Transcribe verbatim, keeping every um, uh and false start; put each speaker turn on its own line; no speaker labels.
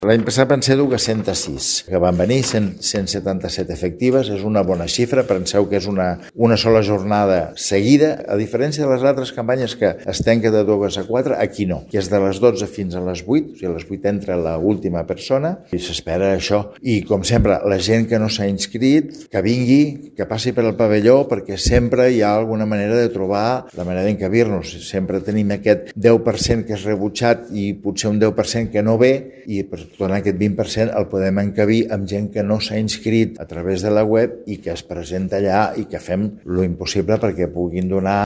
L'any passat van ser dues-centes sis, que van venir, cent setanta-set efectives, és una bona xifra, penseu que és una, una sola jornada seguida, a diferència de les altres campanyes que es tanca de dues a quatre, aquí no, que és de les dotze fins a les vuit, o sigui, a les vuit entra l'última persona, i s'espera això. I, com sempre, la gent que no s'ha inscrit, que vingui, que passi per el pavelló, perquè sempre hi ha alguna manera de trobar la manera d'encabir-nos. Sempre tenim aquest deu per cent que és rebutjat i potser un deu per cent que no ve, i per donar aquest vint per cent el podem encabir amb gent que no s'ha inscrit a través de la web i que es presenta allà i que fem lo impossible perquè puguin donar